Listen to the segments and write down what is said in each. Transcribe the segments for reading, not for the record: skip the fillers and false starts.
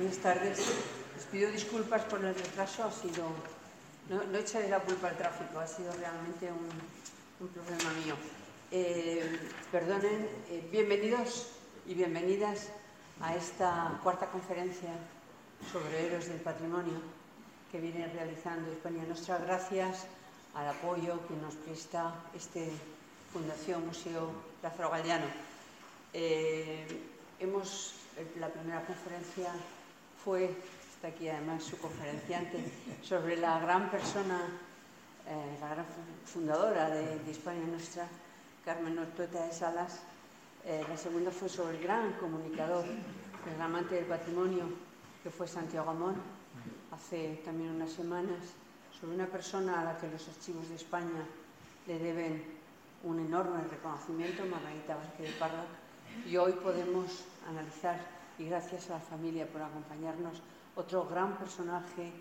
Buenas tardes. Les pido disculpas por el retraso. No echaré la culpa al tráfico, ha sido realmente un problema mío. Perdonen, bienvenidos y bienvenidas a esta cuarta conferencia sobre héroes del patrimonio que viene realizando Hispania Nostra, gracias al apoyo que nos presta Fundación Museo Lázaro Galdiano. La primera conferencia fue, está aquí además su conferenciante, sobre la gran persona, la gran fundadora de Hispania Nostra, Carmen Ortueta de Salas. La segunda fue sobre el gran comunicador, el amante del patrimonio, que fue Santiago Amón, hace también unas semanas, sobre una persona a la que los archivos de España le deben un enorme reconocimiento, Margarita Vázquez de Parra. Y hoy podemos analizar, y gracias a la familia por acompañarnos, otro gran personaje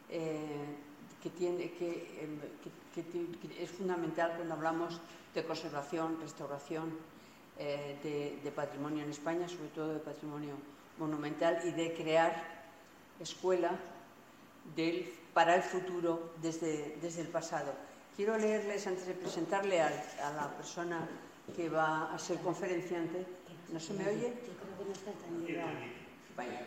que es fundamental cuando hablamos de conservación, restauración de patrimonio en España, sobre todo de patrimonio monumental, y de crear escuela para el futuro desde el pasado. Quiero leerles, antes de presentarle a la persona que va a ser conferenciante. ¿No se me oye? Yo creo que no está tan bien. Vaya.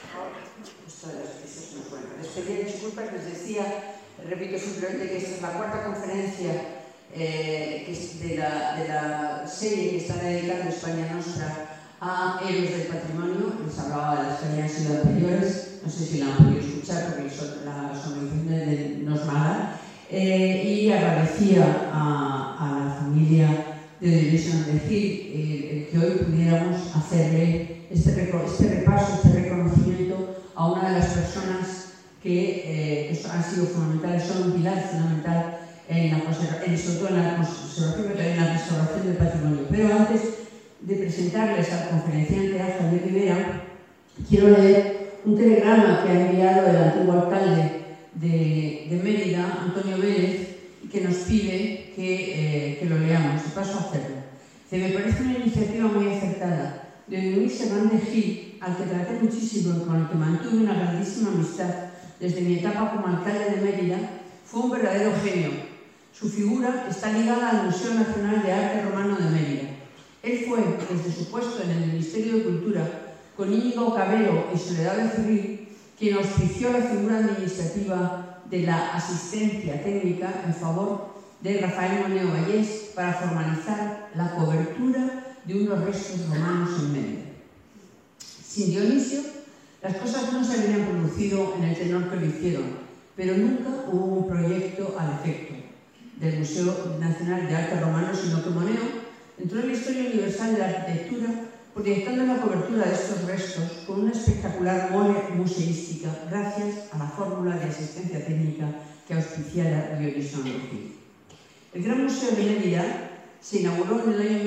Les pedí disculpas, les decía, repito simplemente que esta es la cuarta conferencia que es de la serie que está dedicando Hispania Nostra a héroes del patrimonio. Les hablaba de las que habían sido anteriores, no sé si la han podido escuchar porque la sonorización no es mala. Y agradecía a la familia de Dionisio Andegil que hoy pudiéramos hacerle este repaso, este reconocimiento a una de las personas que han sido fundamentales, son un pilar fundamental sobre todo en la conservación, pero también en la restauración del patrimonio. Pero antes de presentarles al conferenciante Javier Rivera, quiero leer un telegrama que ha enviado el antiguo alcalde de Mérida, Antonio Vélez, y que nos pide que lo leamos. Y paso a hacerlo. Me parece una iniciativa muy acertada de Dionisio Andegil, al que traté muchísimo y con el que mantuve una grandísima amistad desde mi etapa como alcalde de Mérida. Fue un verdadero genio. Su figura está ligada al Museo Nacional de Arte Romano de Mérida. Él fue, desde su puesto en el Ministerio de Cultura, con Íñigo Cabero y Soledad Becerril, quien auspició la figura administrativa de la asistencia técnica en favor de Rafael Moneo Vallés para formalizar la cobertura de unos restos romanos en Mérida. Sin Dionisio, las cosas no se habrían producido en el tenor que lo hicieron, pero nunca hubo un proyecto al efecto del Museo Nacional de Arte Romano, sino que Moneo entró en la historia universal de la arquitectura proyectando la cobertura de estos restos con una espectacular mole museística gracias a la fórmula de asistencia técnica que auspiciara Dionisio Andegil. El Gran Museo de Mérida se inauguró en el año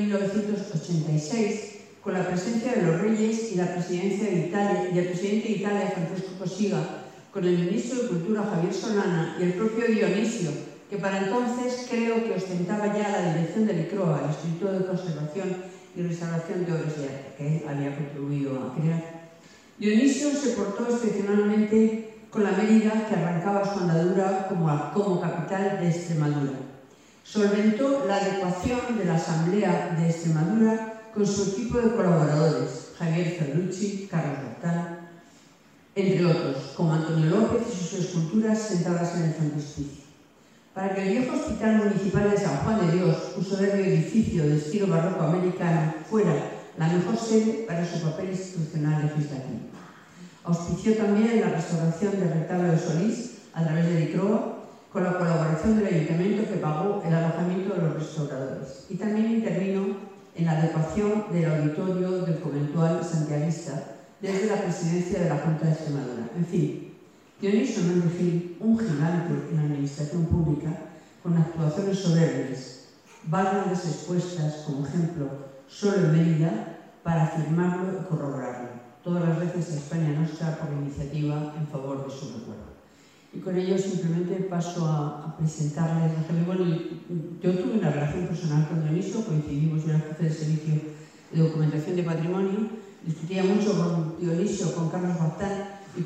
1986 con la presencia de los reyes y la presidencia de Italia, y el presidente de Italia, Francesco Cossiga, con el ministro de Cultura, Javier Solana, y el propio Dionisio, que para entonces creo que ostentaba ya la dirección del ICROA, el Instituto de Conservación y Restauración de Obras de Arte, que él había contribuido a crear. Dionisio se portó excepcionalmente con la Mérida, que arrancaba su andadura como capital de Extremadura. Solventó la adecuación de la Asamblea de Extremadura con su equipo de colaboradores, Javier Ferrucci, Carlos Bertal, entre otros, como Antonio López y sus esculturas sentadas en el frontispicio. Para que el viejo Hospital Municipal de San Juan de Dios, un soberbio edificio de estilo barroco americano, fuera la mejor sede para su papel institucional legislativo. Auspició también la restauración del retablo de Solís a través del ICROA, con la colaboración del Ayuntamiento, que pagó el alojamiento de los restauradores. Y también intervino en la adecuación del auditorio del conventual santiaguista desde la presidencia de la Junta de Extremadura. En fin, Dionisio Andegil, un gigante en la administración pública, con actuaciones soberbias, válvulas expuestas como ejemplo solo en Mérida para afirmarlo y corroborarlo. Todas las veces a Hispania Nostra por la iniciativa en favor de su recuerdo. Y con ello simplemente paso a presentarles a Javier. Bueno, yo tuve una relación personal con Dionisio, coincidimos, yo era jefe de servicio de documentación de patrimonio, discutía mucho con Dionisio, con Carlos Bertal,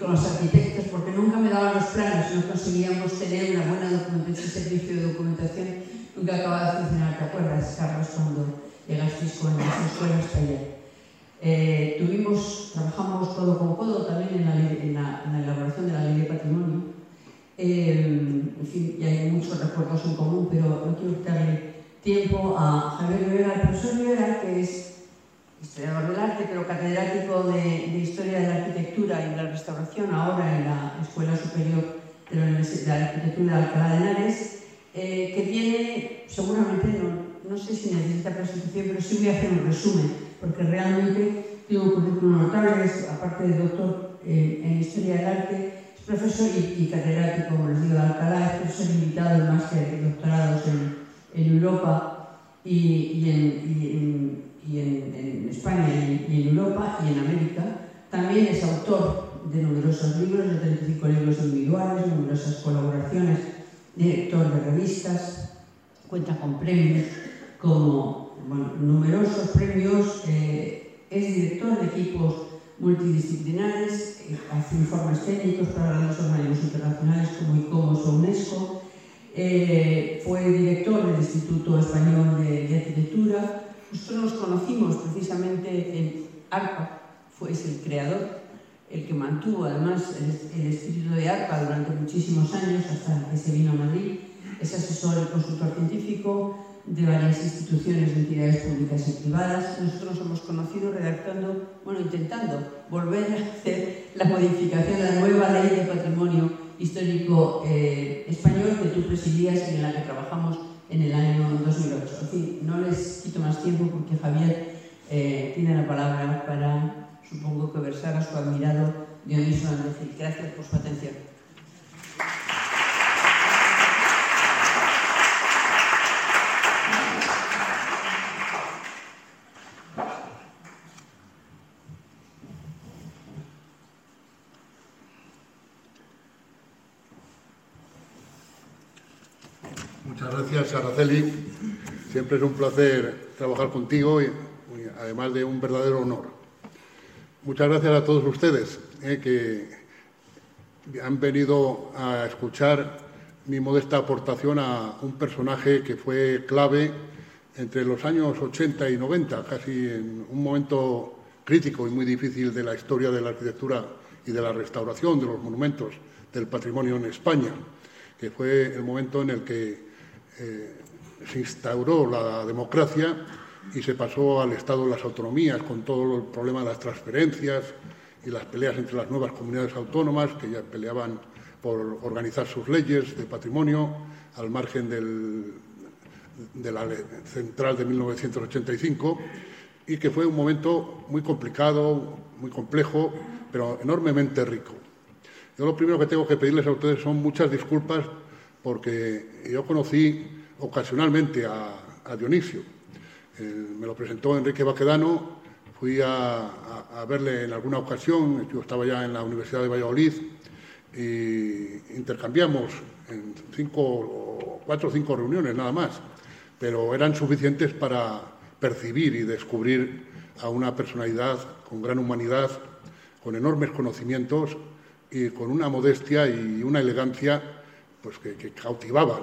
con los arquitectos, porque nunca me daban los planos, no conseguíamos tener una buena documentación, ese servicio de documentación nunca acababa de funcionar. ¿Te acuerdas, Carlos, cuando llegasteis con las escuelas taller? Trabajamos codo con codo también en la elaboración de la Ley de Patrimonio. En fin, y hay muchos recuerdos en común, pero no quiero quitarle tiempo a Javier Rivera, el profesor Rivera, que es historiador del arte, pero catedrático de Historia de la Arquitectura y de la Restauración, ahora en la Escuela Superior de la Universidad de Arquitectura de Alcalá de Henares, que tiene, seguramente, no sé si necesita presentación, pero sí voy a hacer un resumen, porque realmente tiene un currículum notable, aparte de doctor en Historia del Arte, es profesor y catedrático, como les digo, de Alcalá, es profesor invitado en máster de doctorados en Europa y en España y en Europa y en América. También es autor de numerosos libros, de 35 libros individuales, numerosas colaboraciones, director de revistas, cuenta con premios como numerosos premios, es director de equipos multidisciplinares, hace informes técnicos para grandes organismos internacionales como ICOMOS o UNESCO, fue director del Instituto Español de Arquitectura. Nosotros nos conocimos precisamente en ARPA, es el creador, el que mantuvo además el espíritu de ARPA durante muchísimos años hasta que se vino a Madrid. Es asesor y consultor científico de varias instituciones de entidades públicas y privadas. Nosotros nos hemos conocido intentando volver a hacer la modificación de la nueva Ley de Patrimonio Histórico Español que tú presidías y en la que trabajamos en el año 2008. En fin, no les quito más tiempo porque Javier tiene la palabra para, supongo que versar a su admirado Dionisio Andéfil. Gracias por su atención. Muchas gracias, Araceli. Siempre es un placer trabajar contigo y además de un verdadero honor. Muchas gracias a todos ustedes que han venido a escuchar mi modesta aportación a un personaje que fue clave entre los años 80 y 90, casi en un momento crítico y muy difícil de la historia de la arquitectura y de la restauración de los monumentos del patrimonio en España, que fue el momento en el que se instauró la democracia y se pasó al Estado de las autonomías con todo el problema de las transferencias y las peleas entre las nuevas comunidades autónomas que ya peleaban por organizar sus leyes de patrimonio al margen de la ley central de 1985 y que fue un momento muy complicado, muy complejo, pero enormemente rico. Yo lo primero que tengo que pedirles a ustedes son muchas disculpas porque yo conocí ocasionalmente a Dionisio. Me lo presentó Enrique Baquedano, fui a verle en alguna ocasión, yo estaba ya en la Universidad de Valladolid, y intercambiamos en 4 o 5 reuniones nada más, pero eran suficientes para percibir y descubrir a una personalidad con gran humanidad, con enormes conocimientos y con una modestia y una elegancia pues que cautivaban.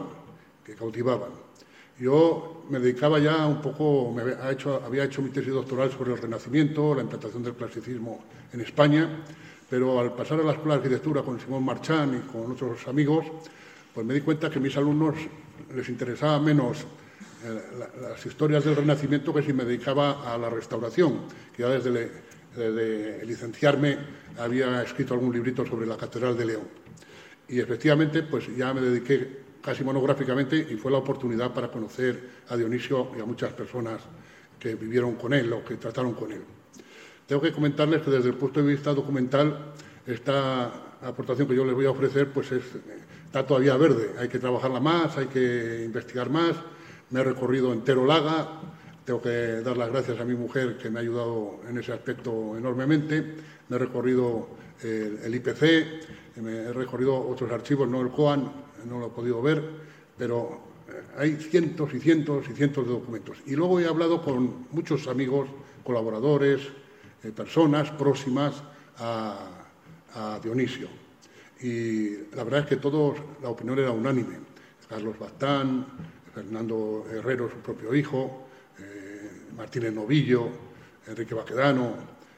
Yo me dedicaba ya un poco, había hecho mi tesis doctoral sobre el Renacimiento, la implantación del clasicismo en España, pero al pasar a la Escuela de Arquitectura con Simón Marchán y con otros amigos, pues me di cuenta que a mis alumnos les interesaba menos las historias del Renacimiento que si me dedicaba a la restauración, que ya desde licenciarme había escrito algún librito sobre la Catedral de León. Y efectivamente, pues ya me dediqué casi monográficamente y fue la oportunidad para conocer a Dionisio y a muchas personas que vivieron con él o que trataron con él. Tengo que comentarles que desde el punto de vista documental esta aportación que yo les voy a ofrecer pues está todavía verde, hay que trabajarla más, hay que investigar más. Me he recorrido entero Laga, tengo que dar las gracias a mi mujer que me ha ayudado en ese aspecto enormemente. Me he recorrido el IPC, me he recorrido otros archivos, no el COAN, no lo he podido ver, pero hay cientos y cientos y cientos de documentos. Y luego he hablado con muchos amigos, colaboradores, personas próximas a a Dionisio. Y la verdad es que todos, la opinión era unánime. Carlos Bastán, Fernando Herrero, su propio hijo, Martínez Novillo, Enrique Baquedano,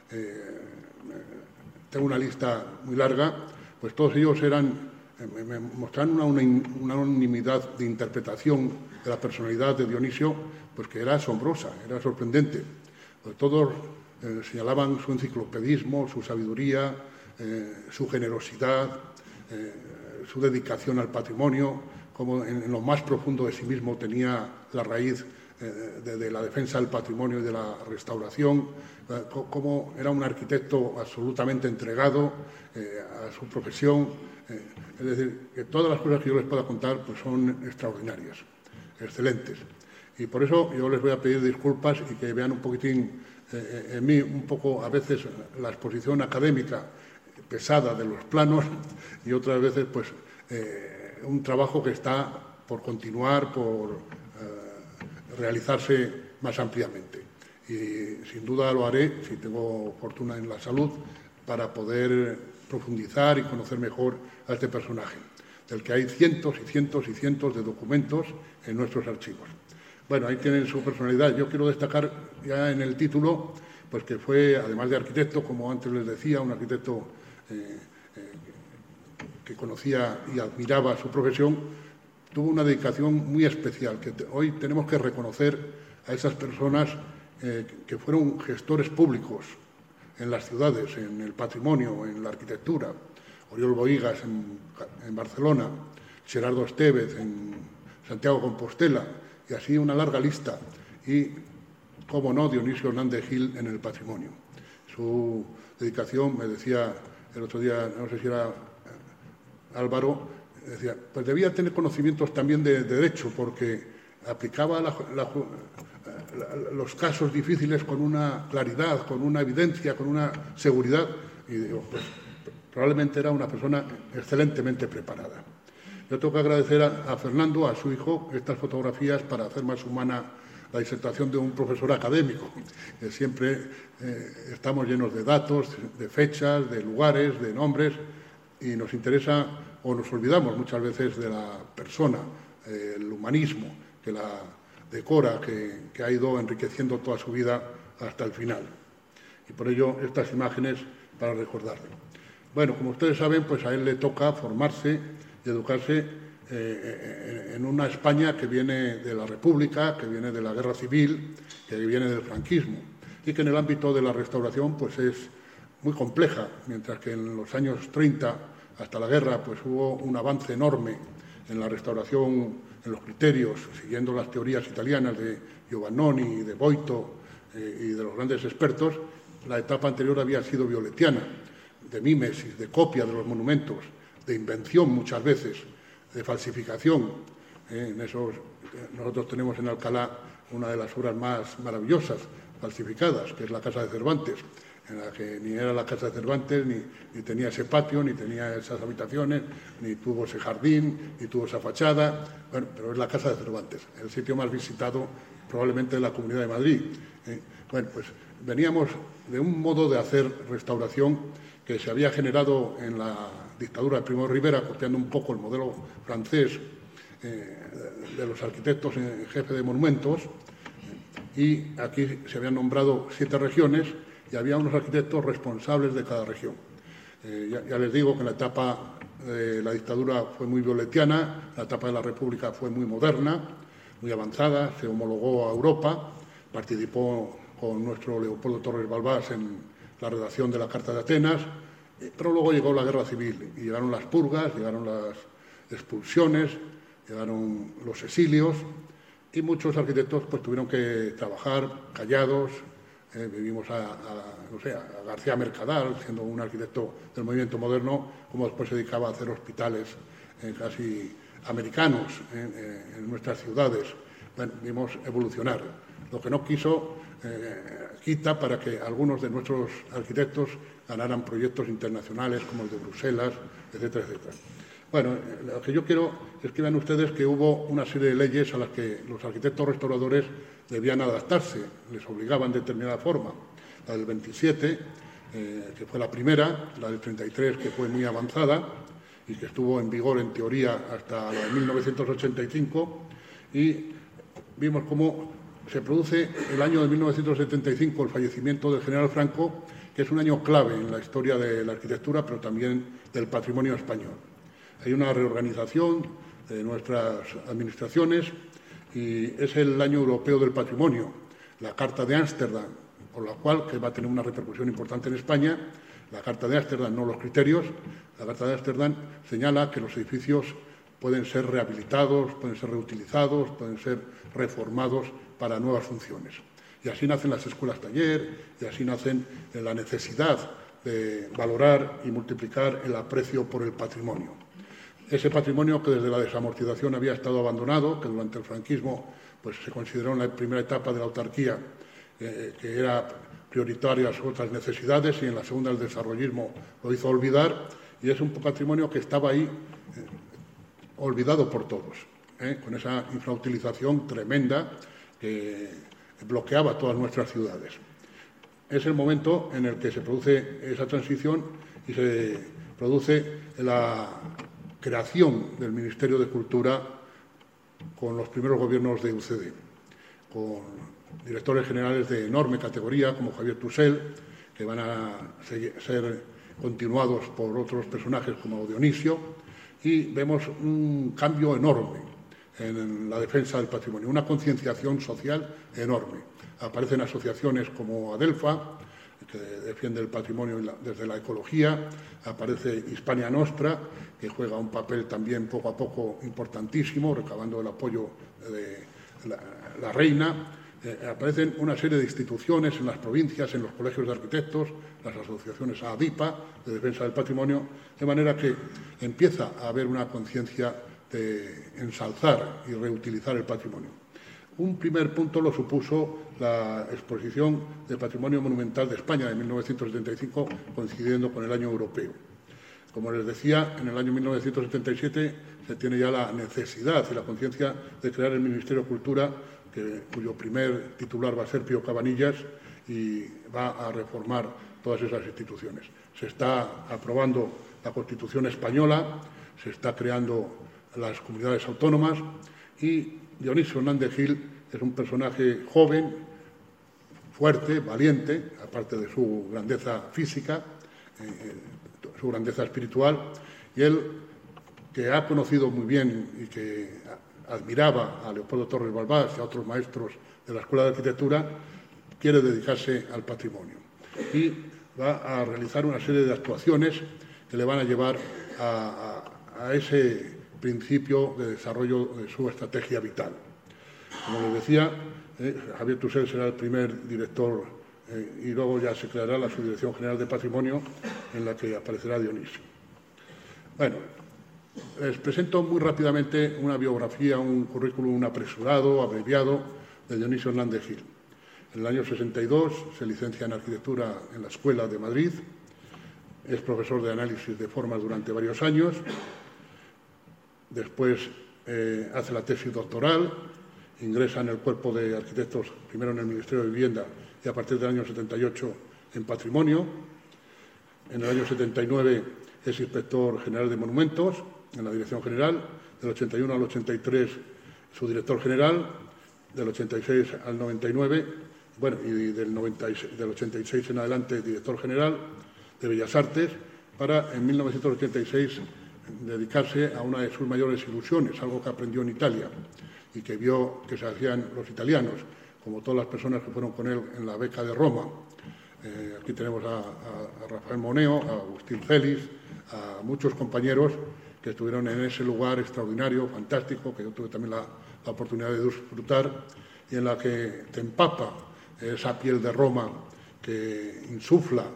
tengo una lista muy larga, pues todos ellos me mostraron una unanimidad de interpretación de la personalidad de Dionisio, pues que era asombrosa, era sorprendente. Pues todos señalaban su enciclopedismo, su sabiduría, su generosidad, su dedicación al patrimonio, como en lo más profundo de sí mismo tenía la raíz de la defensa del patrimonio y de la restauración, como era un arquitecto absolutamente entregado a su profesión. Es decir, que todas las cosas que yo les pueda contar pues son extraordinarias, excelentes. Y por eso yo les voy a pedir disculpas y que vean un poquitín en mí un poco a veces la exposición académica pesada de los planos y otras veces pues un trabajo que está por continuar, por realizarse más ampliamente. Y sin duda lo haré, si tengo fortuna en la salud, para poder profundizar y conocer mejor a este personaje, del que hay cientos y cientos y cientos de documentos en nuestros archivos. Bueno, ahí tienen su personalidad. Yo quiero destacar ya en el título, pues que fue, además de arquitecto, como antes les decía, un arquitecto que conocía y admiraba su profesión, tuvo una dedicación muy especial, que hoy tenemos que reconocer a esas personas que fueron gestores públicos en las ciudades, en el patrimonio, en la arquitectura. Oriol Bohigas en Barcelona, Gerardo Estévez en Santiago de Compostela, y así una larga lista. Y, cómo no, Dionisio Hernández Gil en el patrimonio. Su dedicación, me decía el otro día, no sé si era Álvaro, decía, pues debía tener conocimientos también de derecho, porque aplicaba los casos difíciles con una claridad, con una evidencia, con una seguridad. Y digo, pues probablemente era una persona excelentemente preparada. Yo tengo que agradecer a Fernando, a su hijo, estas fotografías para hacer más humana la disertación de un profesor académico. Siempre estamos llenos de datos, de fechas, de lugares, de nombres, y nos interesa o nos olvidamos muchas veces de la persona, el humanismo que la decora, que ha ido enriqueciendo toda su vida hasta el final. Y por ello estas imágenes para recordarle. Bueno, como ustedes saben, pues a él le toca formarse y educarse en una España que viene de la República, que viene de la Guerra Civil, que viene del franquismo, y que en el ámbito de la restauración pues es muy compleja, mientras que en los años 30, hasta la guerra, pues hubo un avance enorme en la restauración, en los criterios, siguiendo las teorías italianas de Giovannoni, de Boito y de los grandes expertos. La etapa anterior había sido violetiana, de mímesis, de copia de los monumentos, de invención muchas veces, de falsificación. Nosotros tenemos en Alcalá una de las obras más maravillosas falsificadas, que es la Casa de Cervantes, en la que ni era la Casa de Cervantes, ni tenía ese patio, ni tenía esas habitaciones, ni tuvo ese jardín, ni tuvo esa fachada. Bueno, pero es la Casa de Cervantes, el sitio más visitado probablemente de la Comunidad de Madrid. Bueno, pues veníamos de un modo de hacer restauración que se había generado en la dictadura de Primo de Rivera, copiando un poco el modelo francés de los arquitectos en jefe de monumentos, y aquí se habían nombrado 7 regiones y había unos arquitectos responsables de cada región. Ya les digo que la etapa de la dictadura fue muy violetiana, la etapa de la República fue muy moderna, muy avanzada, se homologó a Europa, participó con nuestro Leopoldo Torres Balbás en la redacción de la Carta de Atenas, pero luego llegó la Guerra Civil y llegaron las purgas, llegaron las expulsiones, llegaron los exilios y muchos arquitectos pues tuvieron que trabajar callados. Vivimos a García Mercadal, siendo un arquitecto del movimiento moderno, como después se dedicaba a hacer hospitales casi americanos en nuestras ciudades. Bueno, vimos evolucionar. Lo que no quiso quita para que algunos de nuestros arquitectos ganaran proyectos internacionales como el de Bruselas, etcétera, etcétera. Bueno, lo que yo quiero es que vean ustedes que hubo una serie de leyes a las que los arquitectos restauradores debían adaptarse, les obligaban de determinada forma. La del 27 que fue la primera, la del 33, que fue muy avanzada y que estuvo en vigor en teoría hasta la de 1985, y vimos cómo se produce el año de 1975, el fallecimiento del general Franco, que es un año clave en la historia de la arquitectura, pero también del patrimonio español. Hay una reorganización de nuestras administraciones y es el año europeo del patrimonio, la Carta de Ámsterdam, por la cual, que va a tener una repercusión importante en España, la Carta de Ámsterdam, no los criterios, la Carta de Ámsterdam señala que los edificios pueden ser rehabilitados, pueden ser reutilizados, pueden ser reformados para nuevas funciones. Y así nacen las escuelas taller, y así nacen la necesidad de valorar y multiplicar el aprecio por el patrimonio. Ese patrimonio que desde la desamortización había estado abandonado, que durante el franquismo pues, se consideró en la primera etapa de la autarquía que era prioritaria a otras necesidades, y en la segunda el desarrollismo lo hizo olvidar, y es un patrimonio que estaba ahí olvidado por todos, con esa infrautilización tremenda que bloqueaba todas nuestras ciudades. Es el momento en el que se produce esa transición y se produce la creación del Ministerio de Cultura con los primeros gobiernos de UCD, con directores generales de enorme categoría como Javier Tusell, que van a ser continuados por otros personajes como Dionisio, y vemos un cambio enorme en la defensa del patrimonio, una concienciación social enorme. Aparecen asociaciones como Adelfa, que defiende el patrimonio desde la ecología, aparece Hispania Nostra, que juega un papel también poco a poco importantísimo, recabando el apoyo de la reina. Aparecen una serie de instituciones en las provincias, en los colegios de arquitectos, las asociaciones ADIPA, de defensa del patrimonio, de manera que empieza a haber una conciencia de ensalzar y reutilizar el patrimonio. Un primer punto lo supuso la Exposición de Patrimonio Monumental de España de 1975, coincidiendo con el año europeo. Como les decía, en el año 1977 se tiene ya la necesidad y la conciencia de crear el Ministerio de Cultura, cuyo primer titular va a ser Pío Cabanillas, y va a reformar todas esas instituciones. Se está aprobando la Constitución española, se está creando las comunidades autónomas, y Dionisio Hernández Gil es un personaje joven, fuerte, valiente, aparte de su grandeza física, su grandeza espiritual, y él, que ha conocido muy bien y que admiraba a Leopoldo Torres Balbás y a otros maestros de la Escuela de Arquitectura, quiere dedicarse al patrimonio y va a realizar una serie de actuaciones que le van a llevar a ese principio de desarrollo de su estrategia vital. Como les decía, Javier Tusell será el primer director y luego ya se creará la Subdirección General de Patrimonio, en la que aparecerá Dionisio. Bueno, les presento muy rápidamente una biografía, un currículum apresurado, abreviado, de Dionisio Hernández Gil. En el año 62 se licencia en Arquitectura en la Escuela de Madrid, es profesor de análisis de formas durante varios años, después hace la tesis doctoral, ingresa en el cuerpo de arquitectos, primero en el Ministerio de Vivienda y a partir del año 78 en Patrimonio. En el año 79 es inspector general de monumentos en la Dirección General, del 81 al 83 su director general, del 86 al 99, bueno, y del 86 en adelante director general de Bellas Artes, para en 1986 dedicarse a una de sus mayores ilusiones, algo que aprendió en Italia y que vio que se hacían los italianos, como todas las personas que fueron con él en la beca de Roma. Aquí tenemos a Rafael Moneo, a Agustín Celis, a muchos compañeros que estuvieron en ese lugar extraordinario, fantástico, que yo tuve también la oportunidad de disfrutar, y en la que te empapa esa piel de Roma que insufla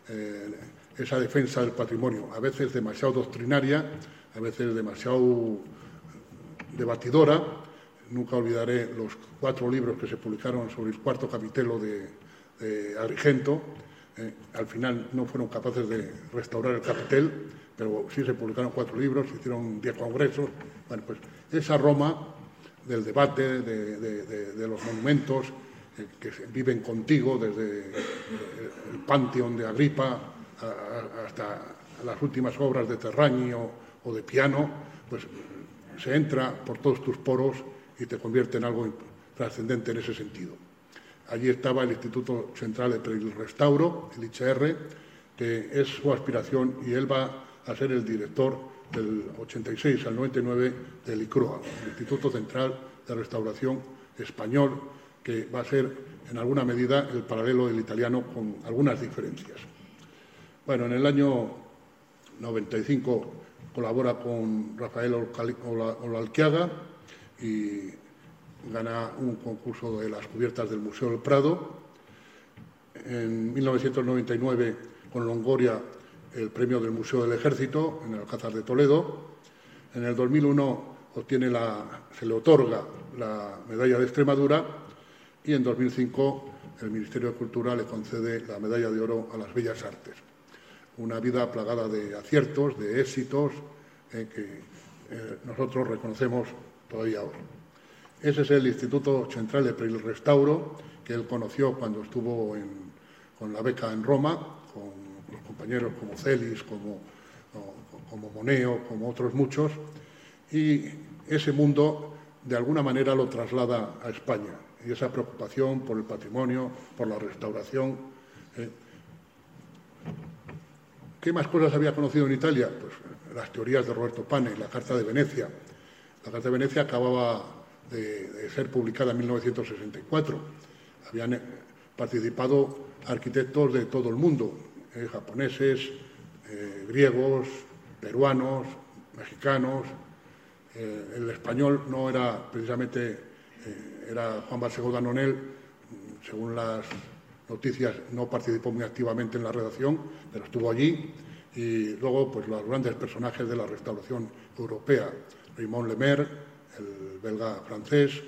esa defensa del patrimonio, a veces demasiado doctrinaria, a veces demasiado debatidora. Nunca olvidaré los 4 libros que se publicaron sobre el cuarto capitelo de Agrigento. Al final no fueron capaces de restaurar el capitel, pero sí se publicaron 4 libros, se hicieron 10 congresos. Bueno, pues esa Roma del debate, de los monumentos, que viven contigo, desde el Panteón de Agripa hasta las últimas obras de Terragni o de Piano, pues se entra por todos tus poros y te convierte en algo trascendente en ese sentido. Allí estaba el Instituto Centrale per il Restauro, el ICR, que es su aspiración, y él va a ser el director del 86 al 99 del ICROA, el Instituto Central de Restauración Español, que va a ser en alguna medida el paralelo del italiano con algunas diferencias. Bueno, en el año 95 colabora con Rafael Olalquiaga y gana un concurso de las cubiertas del Museo del Prado. En 1999, con Longoria, el premio del Museo del Ejército en el Alcázar de Toledo. En el 2001 se le otorga la Medalla de Extremadura, y en 2005 el Ministerio de Cultura le concede la Medalla de Oro a las Bellas Artes. Una vida plagada de aciertos, de éxitos, que nosotros reconocemos todavía hoy. Ese es el Instituto Centrale per il Restauro, que él conoció cuando estuvo con la beca en Roma, con los compañeros como Celis, como Moneo, como otros muchos, y ese mundo de alguna manera lo traslada a España, y esa preocupación por el patrimonio, por la restauración. ¿Qué más cosas había conocido en Italia? Pues las teorías de Roberto Pane, la Carta de Venecia. La Carta de Venecia acababa de ser publicada en 1964. Habían participado arquitectos de todo el mundo, japoneses, griegos, peruanos, mexicanos. El español no era precisamente, era Juan Balsego Danonel, según las noticias no participó muy activamente en la redacción, pero estuvo allí. Y luego, pues los grandes personajes de la restauración europea, Raymond Lemer, el belga francés,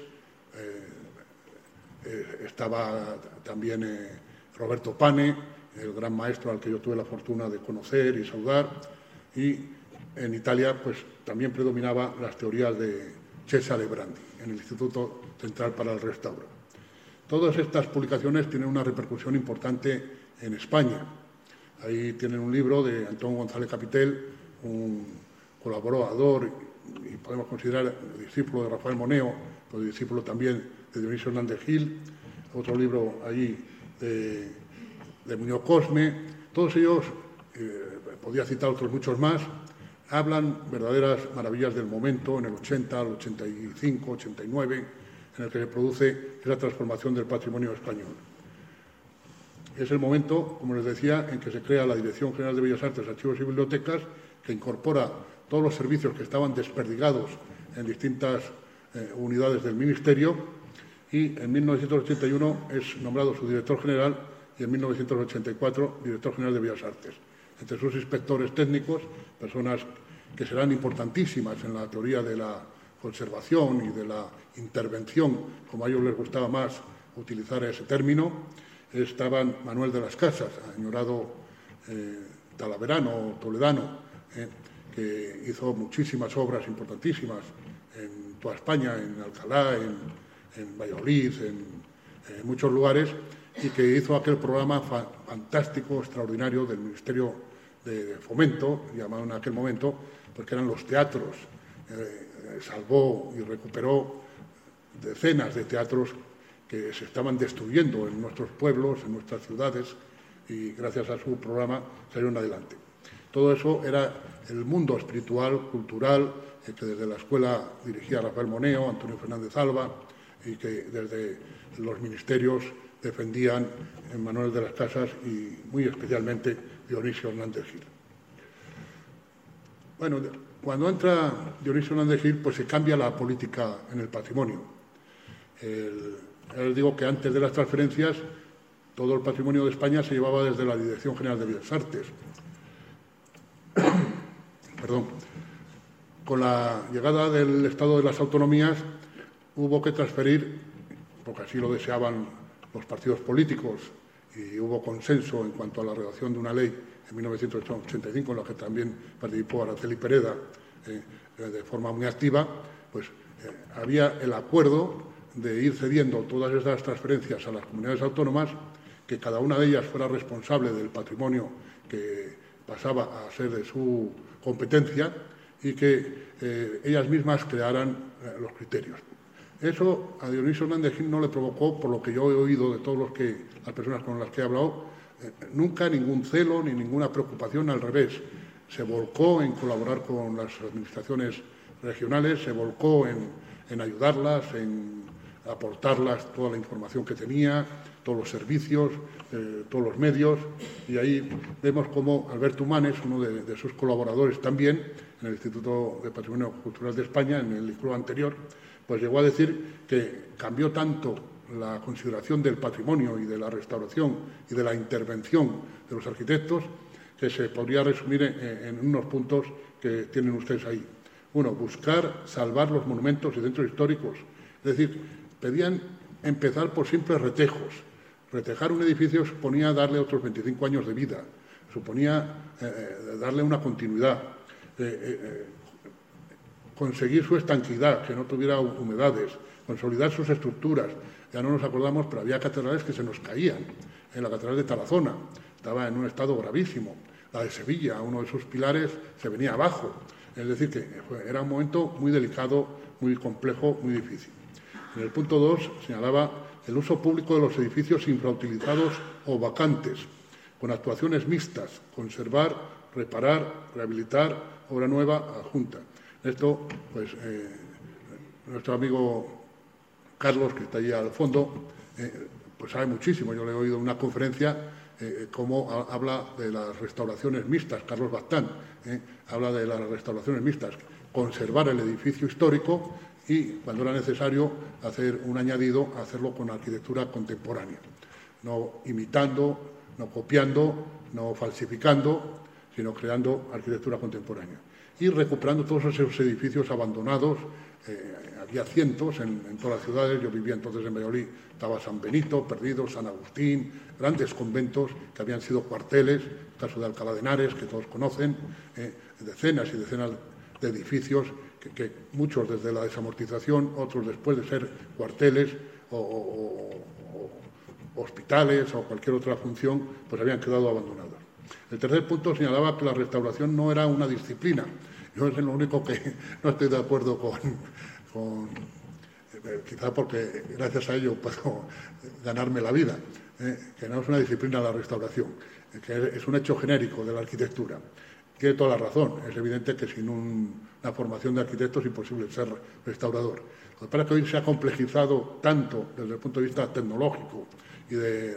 estaba también Roberto Pane, el gran maestro al que yo tuve la fortuna de conocer y saludar, y en Italia pues también predominaba las teorías de Cesare Brandi, en el Instituto Central para el Restauro. Todas estas publicaciones tienen una repercusión importante en España. Ahí tienen un libro de Antón González Capitel, un colaborador y podemos considerar discípulo de Rafael Moneo, pero discípulo también de Dionisio Hernández Gil, otro libro allí de Muñoz Cosme. Todos ellos, podría citar otros muchos más, hablan verdaderas maravillas del momento, en el 80, al 85, 89, en el que se produce esa transformación del patrimonio español. Es el momento, como les decía, en que se crea la Dirección General de Bellas Artes, Archivos y Bibliotecas, que incorpora todos los servicios que estaban desperdigados en distintas unidades del Ministerio, y en 1981 es nombrado su director general y en 1984 director general de Bellas Artes. Entre sus inspectores técnicos, personas que serán importantísimas en la teoría de la conservación y de la intervención, como a ellos les gustaba más utilizar ese término, estaban Manuel de las Casas, añorado talaverano, toledano, que hizo muchísimas obras importantísimas en toda España, en Alcalá, en Valladolid, en muchos lugares, y que hizo aquel programa fantástico, extraordinario del Ministerio de Fomento, llamado en aquel momento, porque eran los teatros. Salvó y recuperó decenas de teatros que se estaban destruyendo en nuestros pueblos, en nuestras ciudades, y gracias a su programa salieron adelante. Todo eso era el mundo espiritual, cultural, que desde la escuela dirigía Rafael Moneo, Antonio Fernández Alba, y que desde los ministerios defendían Manuel de las Casas y muy especialmente Dionisio Hernández Gil. Bueno, cuando entra Dionisio Hernández Gil, pues se cambia la política en el patrimonio. Les digo que antes de las transferencias todo el patrimonio de España se llevaba desde la Dirección General de Bellas Artes. Perdón. Con la llegada del Estado de las Autonomías hubo que transferir, porque así lo deseaban los partidos políticos, y hubo consenso en cuanto a la redacción de una ley en 1985, en la que también participó Araceli Pereda de forma muy activa, pues había el acuerdo de ir cediendo todas esas transferencias a las comunidades autónomas, que cada una de ellas fuera responsable del patrimonio que pasaba a ser de su competencia y que ellas mismas crearan los criterios. Eso a Dionisio Hernández Gil no le provocó, por lo que yo he oído de todas las personas con las que he hablado, nunca ningún celo ni ninguna preocupación, al revés. Se volcó en colaborar con las administraciones regionales, se volcó en ayudarlas, en aportarlas toda la información que tenía, todos los servicios, todos los medios, y ahí vemos cómo Alberto Humanes, uno de sus colaboradores también, en el Instituto de Patrimonio Cultural de España, en el ICRO anterior, pues llegó a decir que cambió tanto la consideración del patrimonio y de la restauración y de la intervención de los arquitectos, que se podría resumir en unos puntos que tienen ustedes ahí. Uno, buscar salvar los monumentos y centros históricos. Es decir, pedían empezar por simples retejos. Retejar un edificio suponía darle otros 25 años de vida, suponía darle una continuidad, conseguir su estanquidad, que no tuviera humedades, consolidar sus estructuras. Ya no nos acordamos, pero había catedrales que se nos caían. En la catedral de Tarazona estaba en un estado gravísimo. La de Sevilla, uno de sus pilares, se venía abajo. Es decir, que era un momento muy delicado, muy complejo, muy difícil. En el punto 2 señalaba el uso público de los edificios infrautilizados o vacantes, con actuaciones mixtas, conservar, reparar, rehabilitar, obra nueva, adjunta. Esto, pues, nuestro amigo Carlos, que está allí al fondo, pues sabe muchísimo. Yo le he oído en una conferencia cómo habla de las restauraciones mixtas, Carlos Bastán, habla de las restauraciones mixtas, conservar el edificio histórico y, cuando era necesario, hacer un añadido, hacerlo con arquitectura contemporánea, no imitando, no copiando, no falsificando, sino creando arquitectura contemporánea. Y recuperando todos esos edificios abandonados, había cientos en todas las ciudades. Yo vivía entonces en Valladolid, estaba San Benito, Perdido, San Agustín, grandes conventos que habían sido cuarteles, el caso de Alcalá de Henares, que todos conocen, decenas y decenas de edificios, que muchos desde la desamortización, otros después de ser cuarteles o hospitales o cualquier otra función, pues habían quedado abandonados. El tercer punto señalaba que la restauración no era una disciplina. Yo es lo único que no estoy de acuerdo con quizá porque gracias a ello puedo ganarme la vida, que no es una disciplina la restauración, que es un hecho genérico de la arquitectura. Tiene toda la razón. Es evidente que sin una formación de arquitecto es imposible ser restaurador. Lo que pasa es que hoy se ha complejizado tanto desde el punto de vista tecnológico y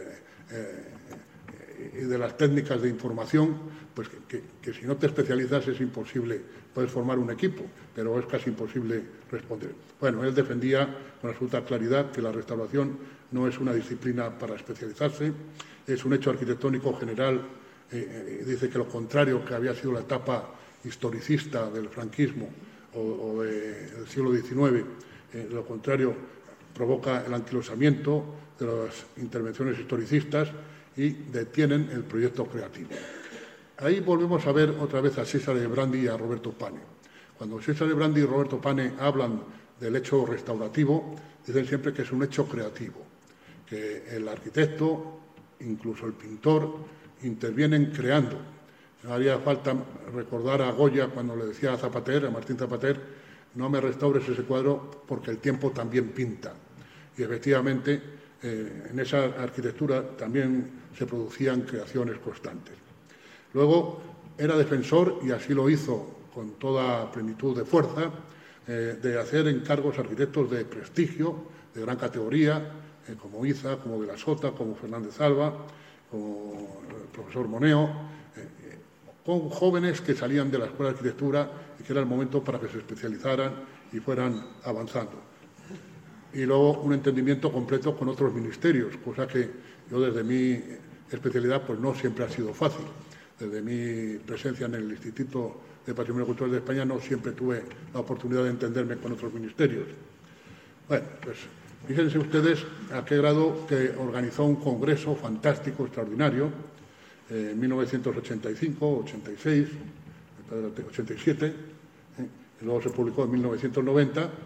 de las técnicas de información, pues que si no te especializas es imposible. Puedes formar un equipo, pero es casi imposible responder. Bueno, él defendía con absoluta claridad que la restauración no es una disciplina para especializarse, es un hecho arquitectónico general. Dice que lo contrario, que había sido la etapa historicista del franquismo o del siglo XIX, lo contrario provoca el anquilosamiento de las intervenciones historicistas y detienen el proyecto creativo. Ahí volvemos a ver otra vez a Cesare Brandi y a Roberto Pane. Cuando Cesare Brandi y Roberto Pane hablan del hecho restaurativo, dicen siempre que es un hecho creativo, que el arquitecto, incluso el pintor, intervienen creando. No haría falta recordar a Goya cuando le decía a Martín Zapater, no me restaures ese cuadro porque el tiempo también pinta. Y efectivamente, en esa arquitectura también se producían creaciones constantes. Luego era defensor, y así lo hizo con toda plenitud de fuerza, de hacer encargos a arquitectos de prestigio, de gran categoría, como Iza, como de la Sota, como Fernández Alba, como el profesor Moneo, con jóvenes que salían de la Escuela de Arquitectura y que era el momento para que se especializaran y fueran avanzando. Y luego un entendimiento completo con otros ministerios, cosa que yo desde mi especialidad pues no siempre ha sido fácil. Desde mi presencia en el Instituto de Patrimonio Cultural de España no siempre tuve la oportunidad de entenderme con otros ministerios. Bueno, pues fíjense ustedes a qué grado que organizó un congreso fantástico, extraordinario, en 1985, 86, 87, y luego se publicó en 1990,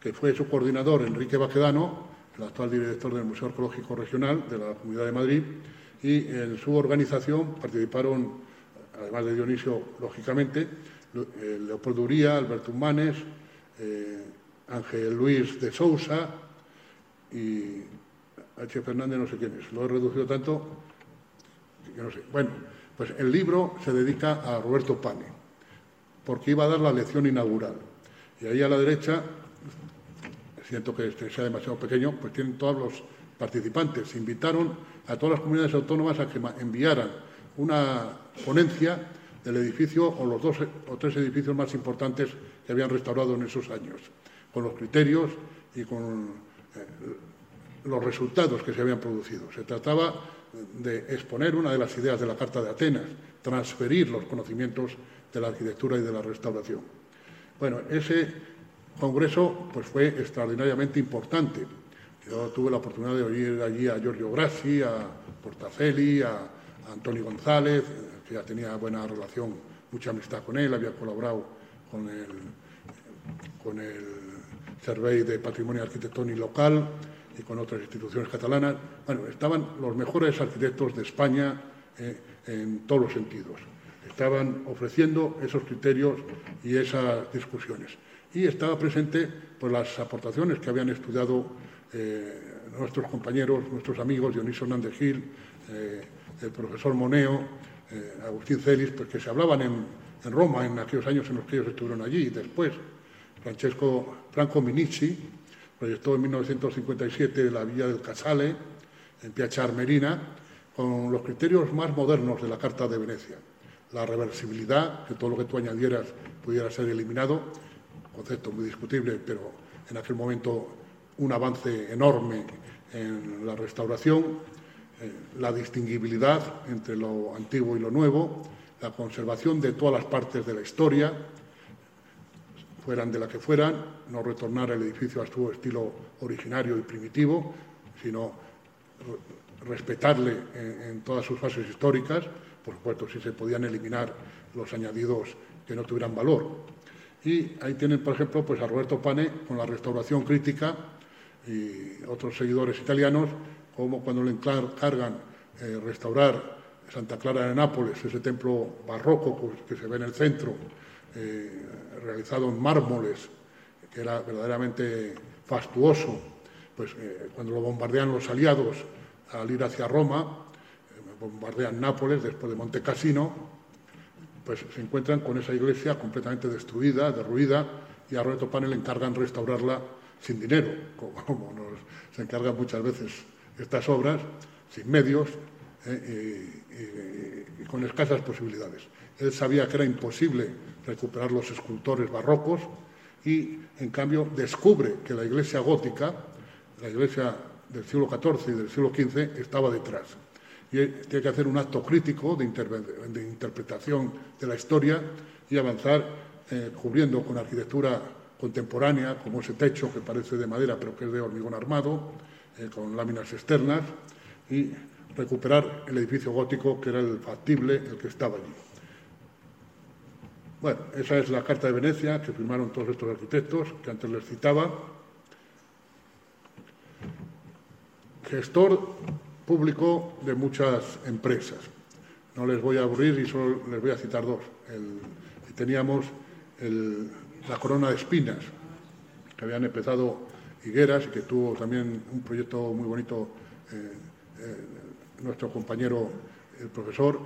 que fue su coordinador Enrique Baquedano, el actual director del Museo Arqueológico Regional de la Comunidad de Madrid, y en su organización participaron, además de Dionisio, lógicamente, Leopoldo Uría, Alberto Humanes, Ángel Luis de Sousa y H. Fernández, no sé quién es. Lo he reducido tanto que no sé. Bueno, pues el libro se dedica a Roberto Pane, porque iba a dar la lección inaugural. Y ahí a la derecha, siento que este sea demasiado pequeño, pues tienen todos los participantes. Se invitaron a todas las comunidades autónomas a que enviaran una ponencia del edificio o los 2 o 3 edificios más importantes que habían restaurado en esos años, con los criterios y con los resultados que se habían producido. Se trataba de exponer una de las ideas de la Carta de Atenas, transferir los conocimientos de la arquitectura y de la restauración. Bueno, ese congreso pues, fue extraordinariamente importante. Yo tuve la oportunidad de oír allí a Giorgio Grassi, a Portacelli, a Antonio González, que ya tenía buena relación, mucha amistad con él, había colaborado con el Servei de Patrimonio Arquitectónico Local y con otras instituciones catalanas. Bueno, estaban los mejores arquitectos de España en todos los sentidos. Estaban ofreciendo esos criterios y esas discusiones. Y estaba presente pues, las aportaciones que habían estudiado nuestros compañeros, nuestros amigos, Dionisio Hernández Gil, el profesor Moneo, Agustín Celis, pues, que se hablaban en Roma en aquellos años en los que ellos estuvieron allí. Y después, Franco Minici proyectó en 1957 la Villa del Casale, en Piazza Armerina, con los criterios más modernos de la Carta de Venecia. La reversibilidad, que todo lo que tú añadieras pudiera ser eliminado, concepto muy discutible, pero en aquel momento un avance enorme en la restauración, la distinguibilidad entre lo antiguo y lo nuevo, la conservación de todas las partes de la historia, fueran de la que fueran, no retornar el edificio a su estilo originario y primitivo, sino respetarle en todas sus fases históricas. Por supuesto, si se podían eliminar los añadidos que no tuvieran valor. Y ahí tienen, por ejemplo, pues a Roberto Pane con la restauración crítica y otros seguidores italianos, como cuando le encargan restaurar Santa Clara de Nápoles, ese templo barroco que se ve en el centro, realizado en mármoles, que era verdaderamente fastuoso, pues cuando lo bombardean los aliados al ir hacia Roma, bombardean Nápoles después de Monte Cassino, pues se encuentran con esa iglesia completamente destruida, derruida, y a Roberto Pane le encargan restaurarla sin dinero, como se encargan muchas veces estas obras, sin medios y con escasas posibilidades. Él sabía que era imposible recuperar los escultores barrocos y, en cambio, descubre que la iglesia gótica, la iglesia del siglo XIV y del siglo XV, estaba detrás. Y tiene que hacer un acto crítico de interpretación de la historia y avanzar cubriendo con arquitectura contemporánea, como ese techo que parece de madera pero que es de hormigón armado, con láminas externas, y recuperar el edificio gótico que era el factible, el que estaba allí. Bueno, esa es la Carta de Venecia que firmaron todos estos arquitectos que antes les citaba. Gestor público de muchas empresas. No les voy a aburrir y solo les voy a citar 2. Teníamos la Corona de Espinas, que habían empezado Higueras y que tuvo también un proyecto muy bonito nuestro compañero, el profesor,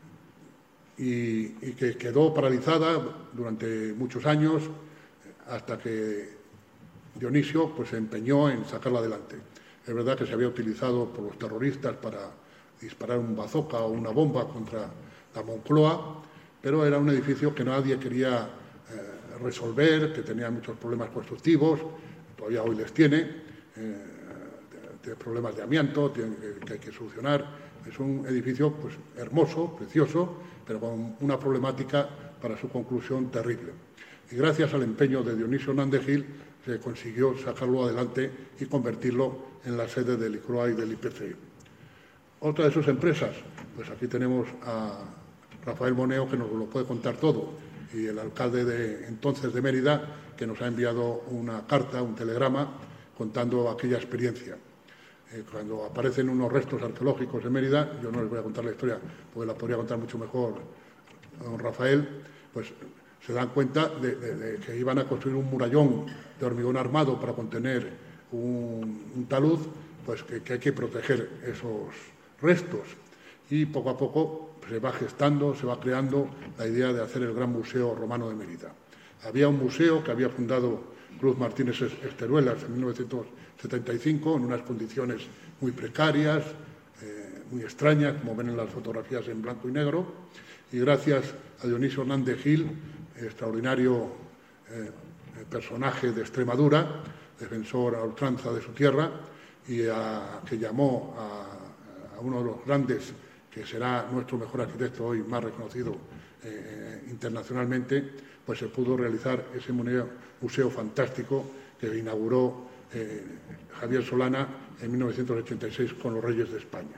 y que quedó paralizada durante muchos años hasta que Dionisio pues, se empeñó en sacarla adelante. Es verdad que se había utilizado por los terroristas para disparar un bazooka o una bomba contra la Moncloa, pero era un edificio que nadie quería resolver, que tenía muchos problemas constructivos, todavía hoy les tiene problemas de amianto que hay que solucionar. Es un edificio pues, hermoso, precioso, pero con una problemática para su conclusión terrible. Y gracias al empeño de Dionisio Hernández Gil se consiguió sacarlo adelante y convertirlo en la sede del ICROA y del IPC. Otra de sus empresas, pues aquí tenemos a Rafael Moneo, que nos lo puede contar todo, y el alcalde de entonces de Mérida, que nos ha enviado una carta, un telegrama, contando aquella experiencia. Cuando aparecen unos restos arqueológicos en Mérida, yo no les voy a contar la historia, porque la podría contar mucho mejor don Rafael, pues se dan cuenta de que iban a construir un murallón de hormigón armado para contener un talud, pues que hay que proteger esos restos. Y poco a poco se va gestando, se va creando la idea de hacer el Gran Museo Romano de Mérida. Había un museo que había fundado Cruz Martínez Esteruelas en 1975 en unas condiciones muy precarias, muy extrañas, como ven en las fotografías en blanco y negro, y gracias a Dionisio Hernández Gil, extraordinario personaje de Extremadura, defensor a ultranza de su tierra, y que llamó a uno de los grandes, que será nuestro mejor arquitecto hoy, más reconocido internacionalmente, pues se pudo realizar ese museo fantástico que inauguró Javier Solana en 1986 con los Reyes de España.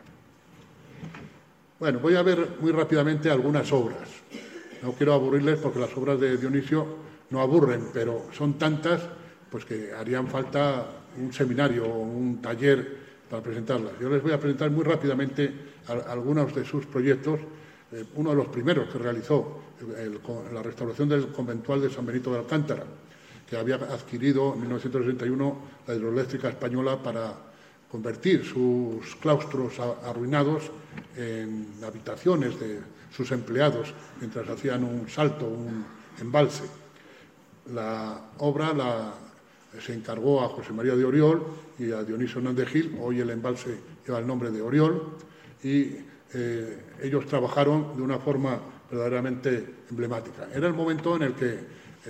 Bueno, voy a ver muy rápidamente algunas obras. No quiero aburrirles porque las obras de Dionisio no aburren, pero son tantas pues que harían falta un seminario o un taller para presentarlas. Yo les voy a presentar muy rápidamente algunos de sus proyectos. Uno de los primeros que realizó, la restauración del conventual de San Benito de Alcántara, que había adquirido en 1961 la hidroeléctrica española para convertir sus claustros arruinados en habitaciones de sus empleados mientras hacían un salto, un embalse. La obra se encargó a José María de Oriol y a Dionisio Hernández Gil. Hoy el embalse lleva el nombre de Oriol y ellos trabajaron de una forma verdaderamente emblemática. Era el momento en el que,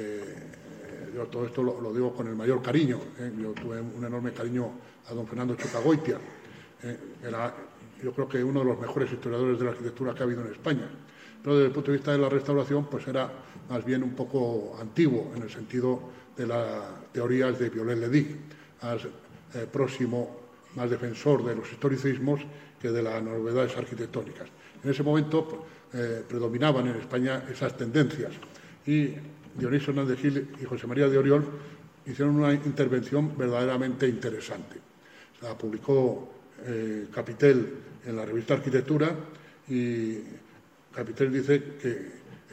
yo todo esto lo digo con el mayor cariño, yo tuve un enorme cariño a don Fernando Chocagoitia, era yo creo que uno de los mejores historiadores de la arquitectura que ha habido en España, pero desde el punto de vista de la restauración pues era más bien un poco antiguo en el sentido de las teorías de Viollet-le-Duc, más próximo, más defensor de los historicismos que de las novedades arquitectónicas. En ese momento predominaban en España esas tendencias y Dionisio Hernández Gil y José María de Oriol hicieron una intervención verdaderamente interesante. La publicó Capitel en la revista Arquitectura y Capitel dice que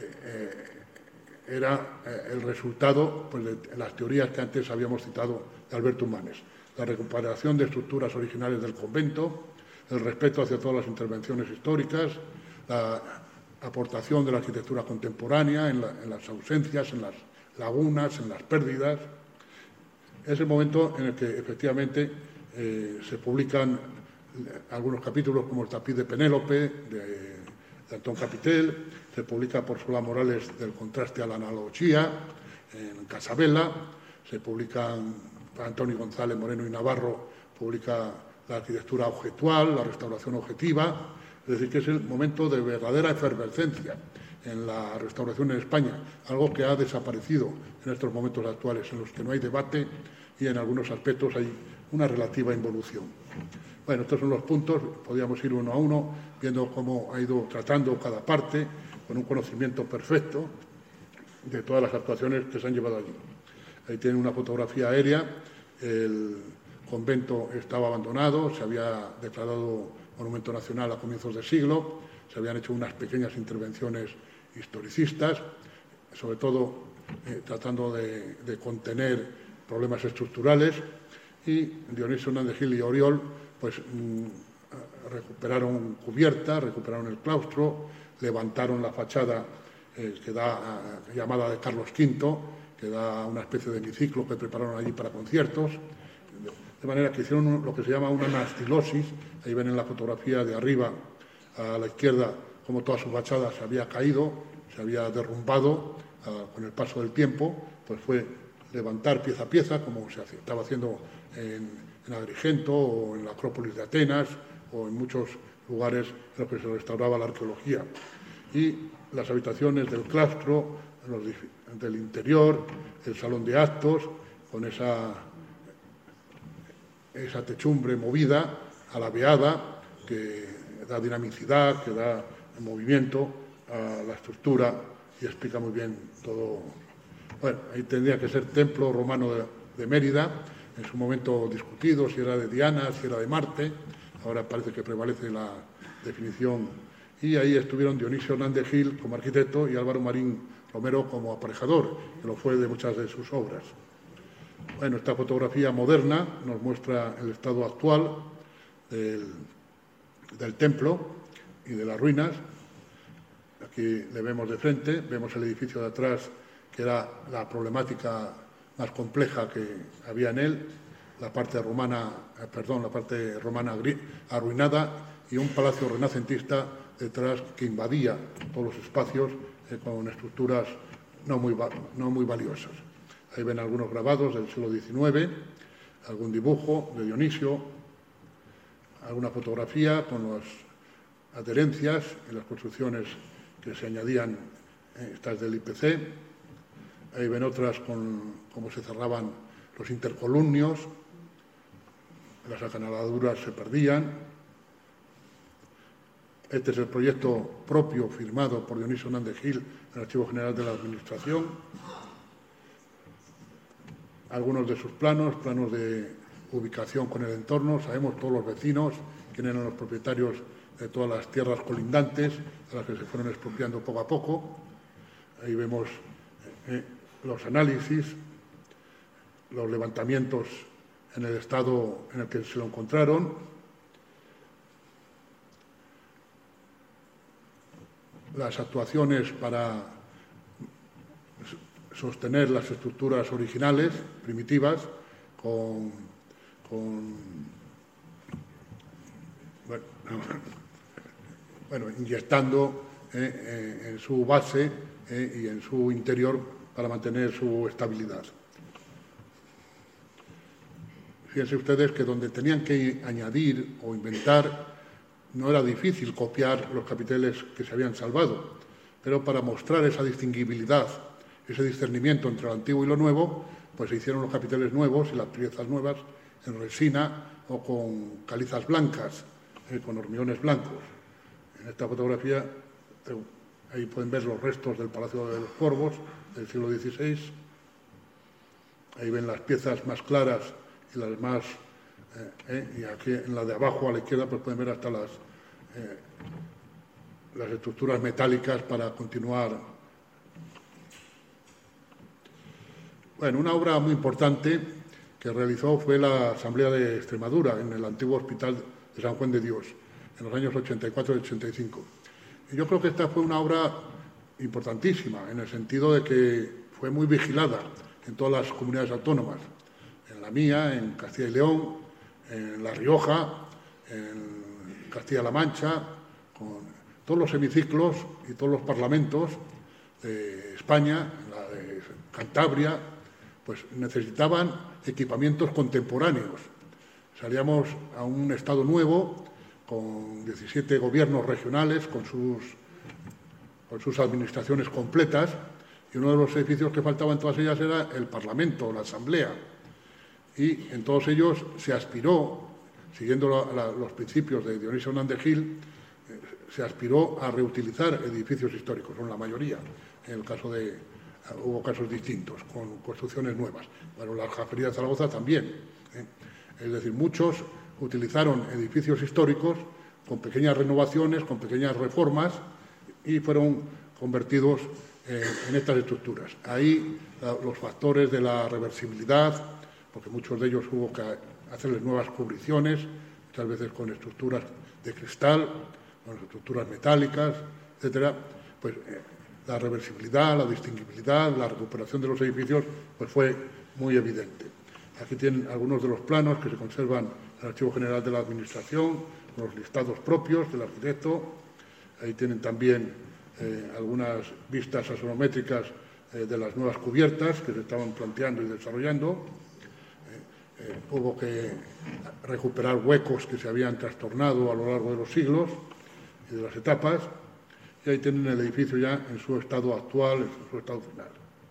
era el resultado pues, de las teorías que antes habíamos citado de Alberto Humanes. La recuperación de estructuras originales del convento, el respeto hacia todas las intervenciones históricas, la aportación de la arquitectura contemporánea en las ausencias, en las lagunas, en las pérdidas. Es el momento en el que efectivamente se publican algunos capítulos como el tapiz de Penélope, de Antón Capitel, se publica por Solá Morales del contraste a la analogía, en Casabella, se publican Antonio González Moreno y Navarro, publica la arquitectura objetual, la restauración objetiva, es decir, que es el momento de verdadera efervescencia en la restauración en España, algo que ha desaparecido en estos momentos actuales, en los que no hay debate y en algunos aspectos hay una relativa involución. Bueno, estos son los puntos, podríamos ir uno a uno, viendo cómo ha ido tratando cada parte, con un conocimiento perfecto de todas las actuaciones que se han llevado allí. Ahí tienen una fotografía aérea, el convento estaba abandonado, se había declarado monumento nacional a comienzos de siglo, se habían hecho unas pequeñas intervenciones historicistas, sobre todo tratando de contener problemas estructurales, y Dionisio Hernández Gil y Oriol pues recuperaron cubierta, recuperaron el claustro, levantaron la fachada que da llamada de Carlos V, que da una especie de hemiciclo que prepararon allí para conciertos, de manera que hicieron lo que se llama una anastilosis. Ahí ven en la fotografía de arriba a la izquierda cómo toda su fachada se había caído, se había derrumbado con el paso del tiempo, pues fue levantar pieza a pieza, como se estaba haciendo en Agrigento o en la Acrópolis de Atenas o en muchos lugares en los que se restauraba la arqueología. Y las habitaciones del claustro, del interior, el salón de actos, con esa techumbre movida, alabeada, que da dinamicidad, que da movimiento a la estructura y explica muy bien todo. Bueno, ahí tendría que ser templo romano de Mérida, en su momento discutido si era de Diana, si era de Marte, ahora parece que prevalece la definición, y ahí estuvieron Dionisio Hernández Gil como arquitecto y Álvaro Marín Romero como aparejador, que lo fue de muchas de sus obras. Bueno, esta fotografía moderna nos muestra el estado actual del templo y de las ruinas. Aquí le vemos de frente, vemos el edificio de atrás, que era la problemática más compleja que había en él, la parte romana arruinada y un palacio renacentista detrás que invadía todos los espacios con estructuras no muy valiosas. Ahí ven algunos grabados del siglo XIX, algún dibujo de Dionisio, alguna fotografía con las adherencias y las construcciones que se añadían, estas del IPC. Ahí ven otras con cómo se cerraban los intercolumnios, las acanaladuras se perdían. Este es el proyecto propio firmado por Dionisio Hernández Gil en el Archivo General de la Administración. Algunos de sus planos de ubicación con el entorno. Sabemos todos los vecinos, quiénes eran los propietarios de todas las tierras colindantes, a las que se fueron expropiando poco a poco. Ahí vemos los análisis, los levantamientos en el estado en el que se lo encontraron. Las actuaciones para sostener las estructuras originales, primitivas, inyectando en su base y en su interior para mantener su estabilidad. Fíjense ustedes que donde tenían que añadir o inventar no era difícil copiar los capiteles que se habían salvado, pero para mostrar esa distinguibilidad, ese discernimiento entre lo antiguo y lo nuevo, pues se hicieron los capiteles nuevos y las piezas nuevas en resina o con calizas blancas, con hormiones blancos. En esta fotografía, ahí pueden ver los restos del Palacio de los Corvos del siglo XVI. Ahí ven las piezas más claras y las más... y aquí en la de abajo a la izquierda pues pueden ver hasta las estructuras metálicas para continuar. Bueno, una obra muy importante que realizó fue la Asamblea de Extremadura en el antiguo Hospital de San Juan de Dios, en los años 84 y 85. Y yo creo que esta fue una obra importantísima, en el sentido de que fue muy vigilada en todas las comunidades autónomas, en la mía, en Castilla y León, en La Rioja, en Castilla-La Mancha, con todos los hemiciclos y todos los parlamentos de España, la de Cantabria, pues necesitaban equipamientos contemporáneos. Salíamos a un Estado nuevo, con 17 gobiernos regionales, con sus administraciones completas, y uno de los edificios que faltaba en todas ellas era el Parlamento, la Asamblea. Y en todos ellos se aspiró, siguiendo los principios de Dionisio Hernández Gil, se aspiró a reutilizar edificios históricos, son la mayoría. En el caso hubo casos distintos, con construcciones nuevas. Bueno, la Aljafería de Zaragoza también. Es decir, muchos utilizaron edificios históricos con pequeñas renovaciones, con pequeñas reformas, y fueron convertidos en estas estructuras. Ahí los factores de la reversibilidad, porque muchos de ellos hubo que hacerles nuevas cubriciones, muchas veces con estructuras de cristal, con estructuras metálicas, etcétera, pues la reversibilidad, la distinguibilidad, la recuperación de los edificios, pues fue muy evidente. Aquí tienen algunos de los planos que se conservan en el Archivo General de la Administración, los listados propios del arquitecto. Ahí tienen también algunas vistas axonométricas de las nuevas cubiertas que se estaban planteando y desarrollando. Hubo que recuperar huecos que se habían trastornado a lo largo de los siglos y de las etapas. Y ahí tienen el edificio ya en su estado actual, en su estado final.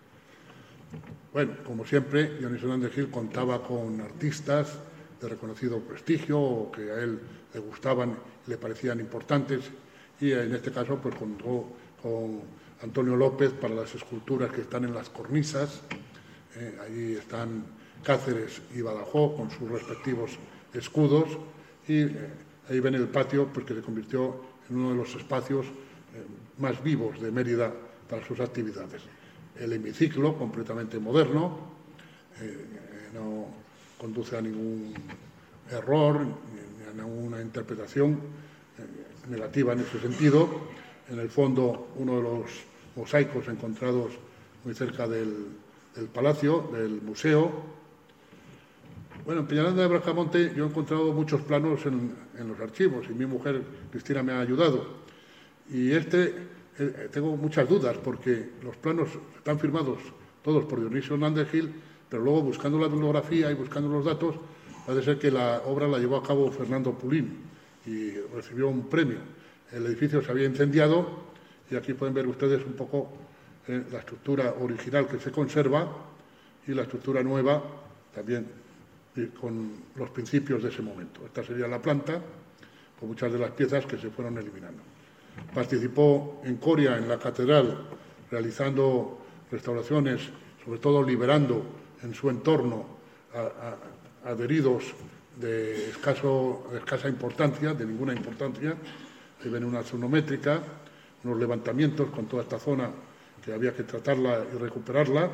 Bueno, como siempre, Dionisio Hernández Gil contaba con artistas de reconocido prestigio o que a él le gustaban y le parecían importantes, y en este caso pues contó con Antonio López para las esculturas que están en las cornisas. Allí están Cáceres y Badajoz con sus respectivos escudos, y ahí ven el patio, pues, que se convirtió en uno de los espacios más vivos de Mérida para sus actividades. El hemiciclo, completamente moderno, no conduce a ningún error ni a ninguna interpretación negativa en ese sentido. En el fondo, uno de los mosaicos encontrados muy cerca del palacio, del museo. Bueno, en Peñaranda de Bracamonte yo he encontrado muchos planos en los archivos, y mi mujer Cristina me ha ayudado. Y tengo muchas dudas, porque los planos están firmados todos por Dionisio Hernández Gil, pero luego, buscando la bibliografía y buscando los datos, parece ser que la obra la llevó a cabo Fernando Pulín y recibió un premio. El edificio se había incendiado, y aquí pueden ver ustedes un poco la estructura original que se conserva y la estructura nueva también, con los principios de ese momento. Esta sería la planta, con muchas de las piezas que se fueron eliminando. Participó en Coria, en la catedral, realizando restauraciones, sobre todo liberando en su entorno a adheridos de escasa importancia, de ninguna importancia. Ahí ven una zonométrica, unos levantamientos con toda esta zona que había que tratarla y recuperarla.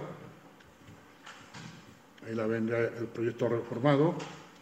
Ahí la ven ya el proyecto reformado,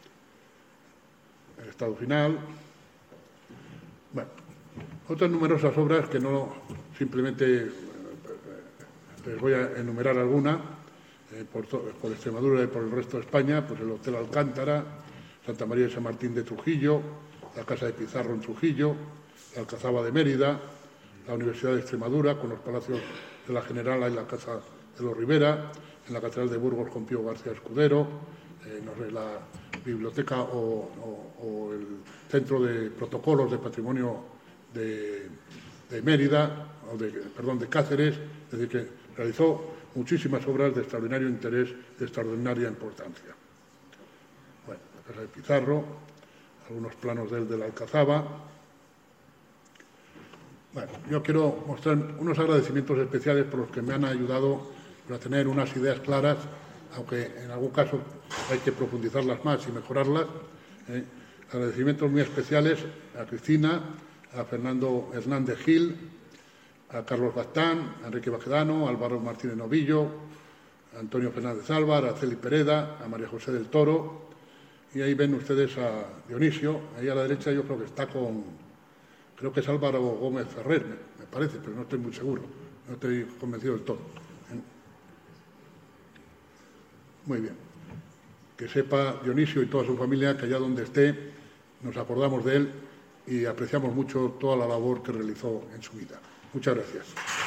el estado final. Bueno, otras numerosas obras que no simplemente les voy a enumerar alguna, por Extremadura y por el resto de España, pues el Hotel Alcántara, Santa María de San Martín de Trujillo, la Casa de Pizarro en Trujillo, la Alcazaba de Mérida, la Universidad de Extremadura con los palacios de la Generala y la Casa de los Rivera, en la Catedral de Burgos con Pío García Escudero, la biblioteca o el Centro de Protocolos de Patrimonio de Mérida, de Cáceres. Es decir, que realizó muchísimas obras de extraordinario interés, de extraordinaria importancia. Bueno, la Casa de Pizarro, algunos planos de la Alcazaba. Bueno, yo quiero mostrar unos agradecimientos especiales por los que me han ayudado a tener unas ideas claras, aunque en algún caso hay que profundizarlas más y mejorarlas. Agradecimientos muy especiales a Cristina, a Fernando Hernández Gil, a Carlos Bastán, a Enrique Baquedano, a Álvaro Martínez Novillo, a Antonio Fernández Álvar, a Celi Pereda, a María José del Toro. Y ahí ven ustedes a Dionisio. Ahí a la derecha yo creo que está creo que es Álvaro Gómez Ferrer, me parece, pero no estoy muy seguro, no estoy convencido del todo. Muy bien. Que sepa Dionisio y toda su familia que allá donde esté nos acordamos de él y apreciamos mucho toda la labor que realizó en su vida. Muchas gracias.